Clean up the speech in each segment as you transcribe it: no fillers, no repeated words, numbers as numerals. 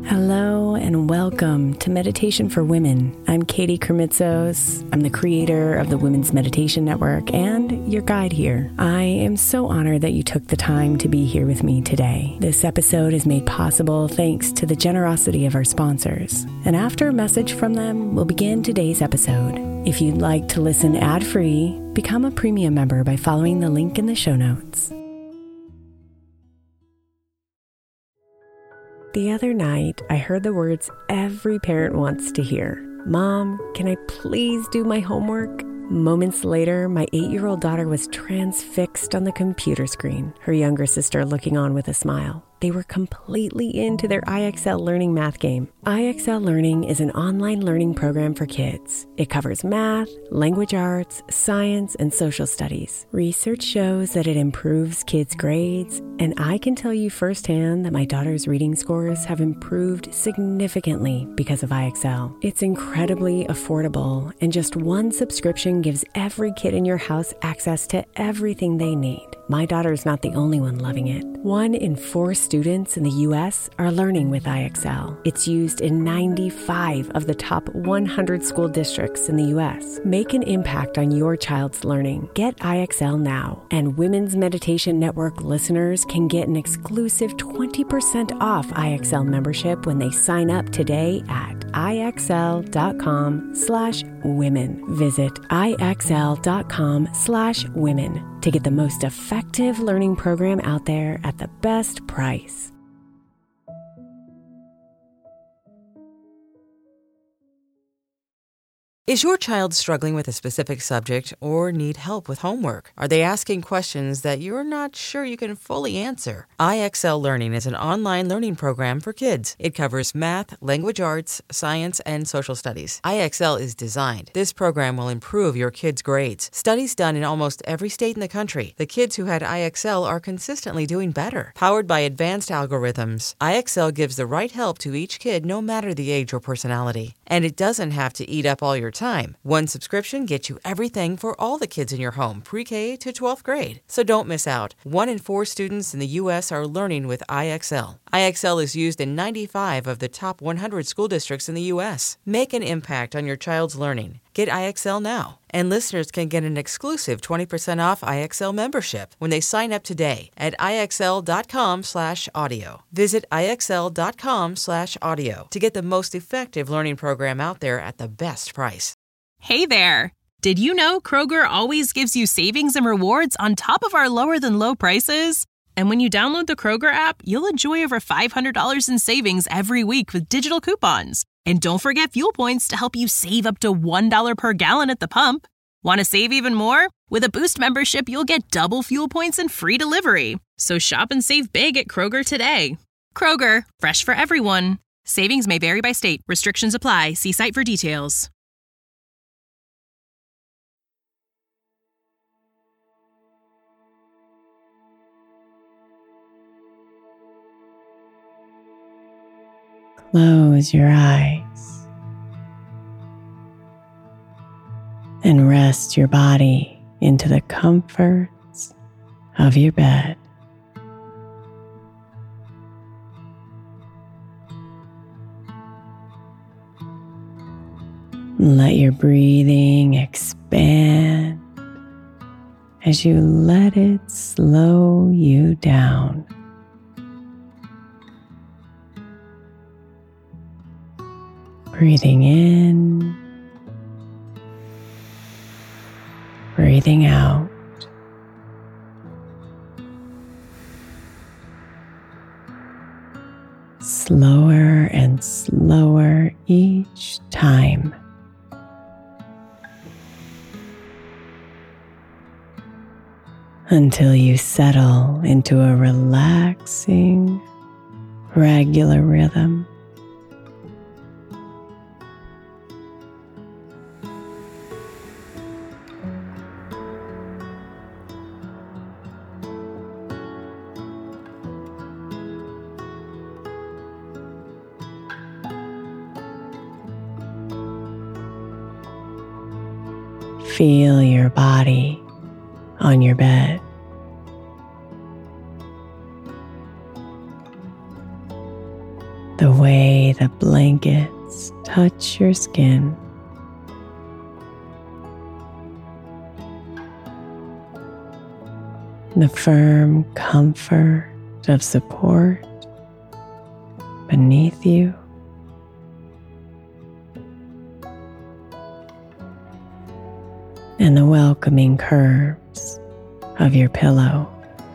Hello and welcome to Meditation for Women. I'm Katie Kremitzos. I'm the creator of the Women's Meditation Network and your guide here. I am so honored that you took the time to be here with me today. This episode is made possible thanks to the generosity of our sponsors. And after a message from them, we'll begin today's episode. If you'd like to listen ad-free, become a premium member by following the link in the show notes. The other night, I heard the words every parent wants to hear. Mom, can I please do my homework? Moments later, my 8-year-old daughter was transfixed on the computer screen, her younger sister looking on with a smile. They were completely into their IXL Learning math game. IXL Learning is an online learning program for kids. It covers math, language arts, science, and social studies. Research shows that it improves kids' grades, and I can tell you firsthand that my daughter's reading scores have improved significantly because of IXL. It's incredibly affordable, and just one subscription gives every kid in your house access to everything they need. My daughter's not the only one loving it. 1 in 4 students in the U.S. are learning with IXL. It's used in 95 of the top 100 school districts in the U.S. Make an impact on your child's learning. Get IXL now. And Women's Meditation Network listeners can get an exclusive 20% off IXL membership when they sign up today at IXL.com/women. Visit IXL.com/women to get the most effective learning program out there at the best price. Is your child struggling with a specific subject or need help with homework? Are they asking questions that you're not sure you can fully answer? IXL Learning is an online learning program for kids. It covers math, language arts, science, and social studies. IXL is designed. This program will improve your kids' grades. Studies done in almost every state in the country. The kids who had IXL are consistently doing better. Powered by advanced algorithms, IXL gives the right help to each kid no matter the age or personality. And it doesn't have to eat up all your time. One subscription gets you everything for all the kids in your home, pre-K to 12th grade. So don't miss out. 1 in 4 students in the U.S. are learning with IXL. IXL is used in 95 of the top 100 school districts in the U.S. Make an impact on your child's learning. Get IXL now. And listeners can get an exclusive 20% off IXL membership when they sign up today at IXL.com/audio. Visit IXL.com/audio to get the most effective learning program out there at the best price. Hey there! Did you know Kroger always gives you savings and rewards on top of our lower-than-low prices? And when you download the Kroger app, you'll enjoy over $500 in savings every week with digital coupons. And don't forget fuel points to help you save up to $1 per gallon at the pump. Want to save even more? With a Boost membership, you'll get double fuel points and free delivery. So shop and save big at Kroger today. Kroger, fresh for everyone. Savings may vary by state. Restrictions apply. See site for details. Close your eyes and rest your body into the comforts of your bed. Let your breathing expand as you let it slow you down. Breathing in, breathing out. Slower and slower each time. Until you settle into a relaxing, regular rhythm. Feel your body on your bed. the way the blankets touch your skin. The firm comfort of support beneath you. And the welcoming curves of your pillow.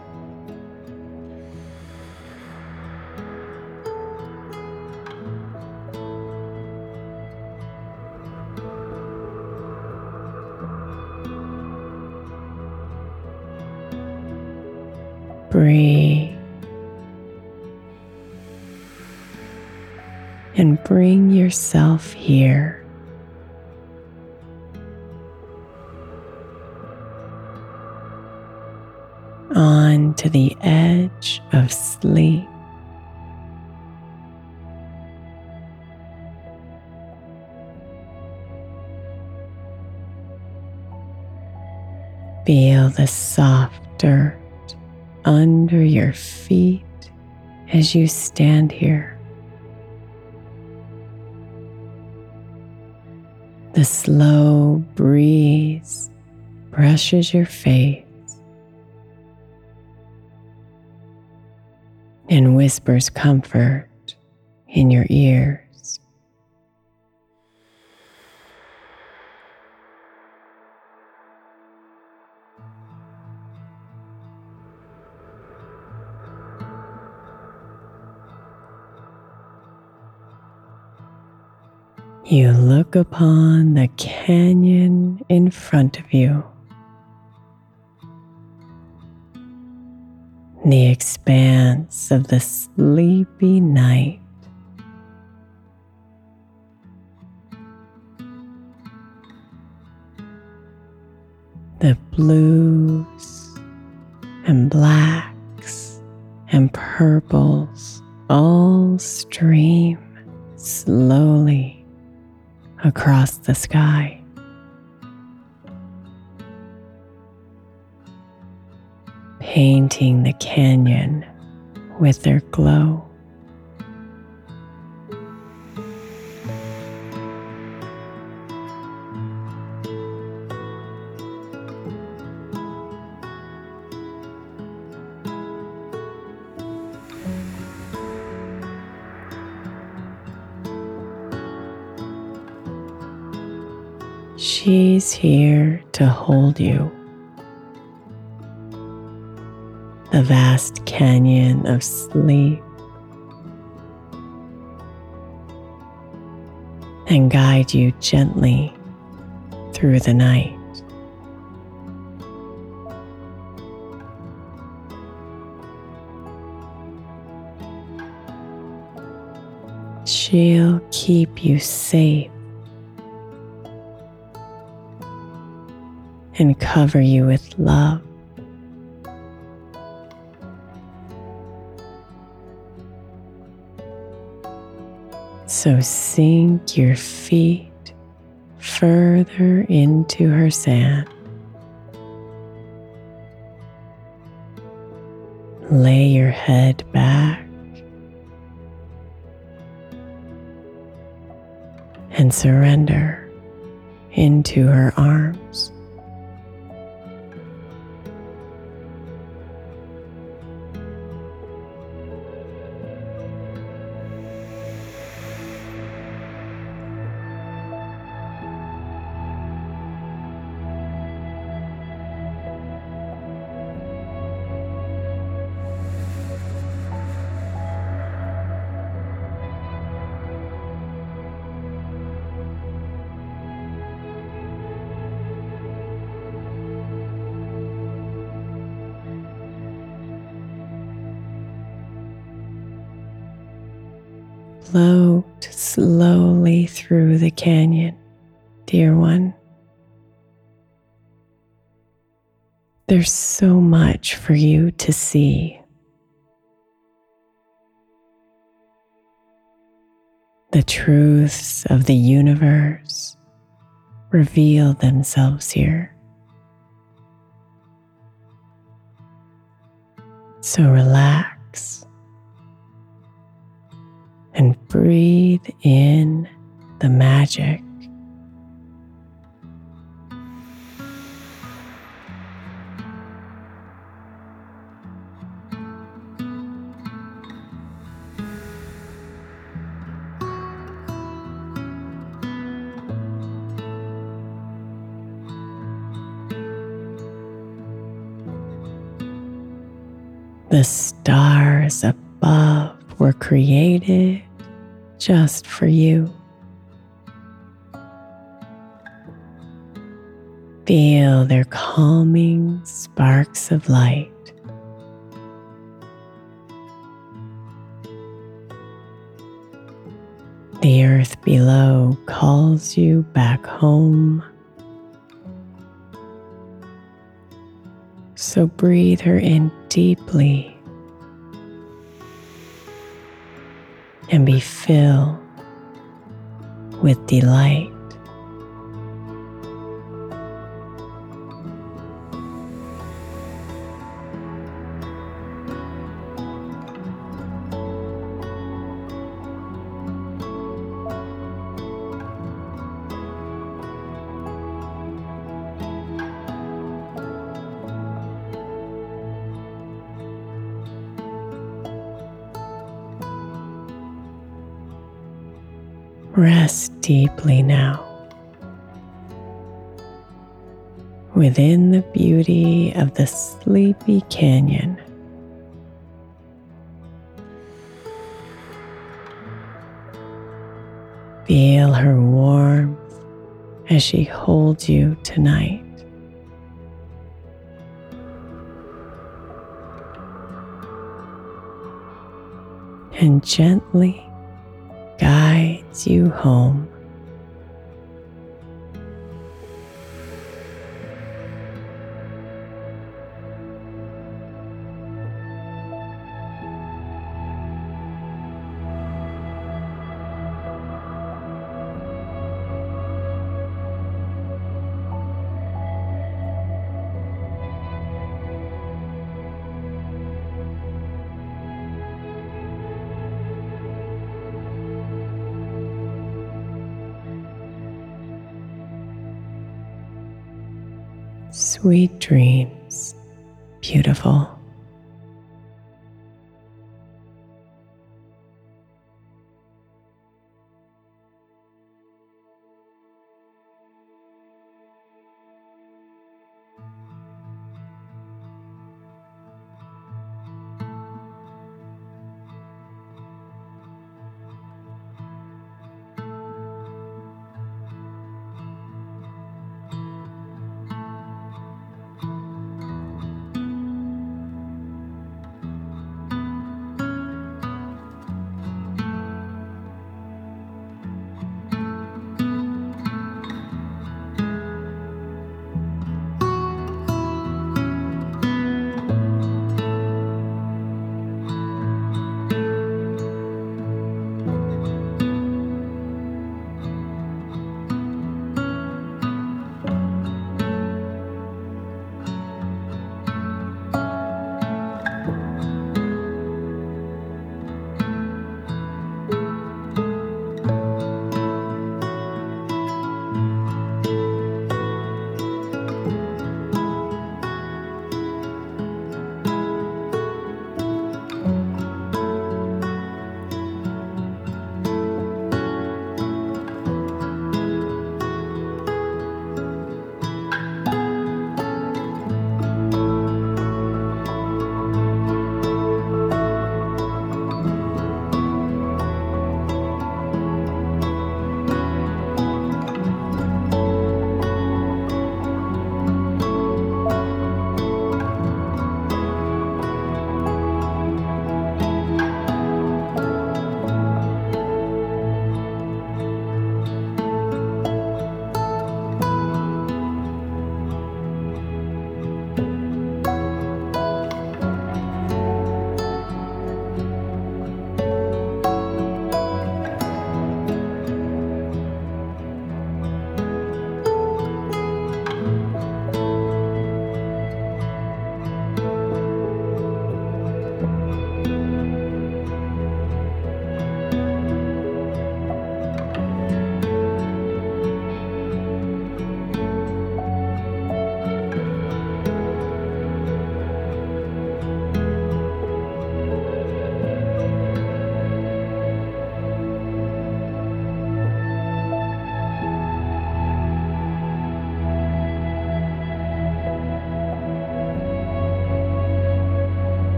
Breathe and bring yourself here. On to the edge of sleep. Feel the soft dirt under your feet as you stand here. The slow breeze brushes your face and whispers comfort in your ears. You look upon the canyon in front of you. The expanse of the sleepy night. The blues and blacks and purples all stream slowly across the sky. Painting the canyon with their glow. She's here to hold you. The vast canyon of sleep, and guide you gently through the night. She'll keep you safe and cover you with love. So sink your feet further into her sand. Lay your head back and surrender into her arms. Float slowly through the canyon, dear one. There's so much for you to see. The truths of the universe reveal themselves here. So relax and and breathe in the magic. The stars above were created just for you. Feel their calming sparks of light. The earth below calls you back home. So breathe her in deeply and be filled with delight. Rest deeply now within the beauty of the sleepy canyon. Feel her warmth as she holds you tonight. And gently guides you home. Sweet dreams, beautiful.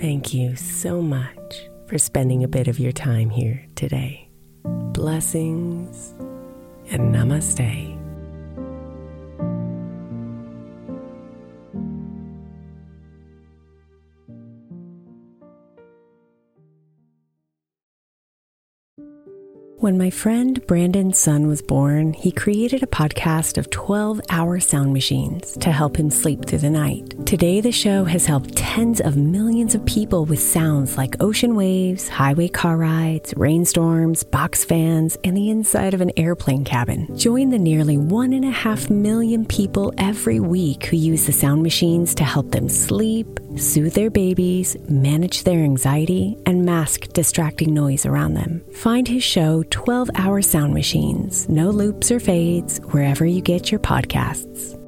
Thank you so much for spending a bit of your time here today. Blessings and namaste. When my friend Brandon's son was born, he created a podcast of 12-hour sound machines to help him sleep through the night. Today, the show has helped tens of millions of people with sounds like ocean waves, highway car rides, rainstorms, box fans, and the inside of an airplane cabin. Join the nearly 1.5 million people every week who use the sound machines to help them sleep, soothe their babies, manage their anxiety, and mask distracting noise around them. Find his show 12-Hour Sound Machines, no loops or fades, wherever you get your podcasts.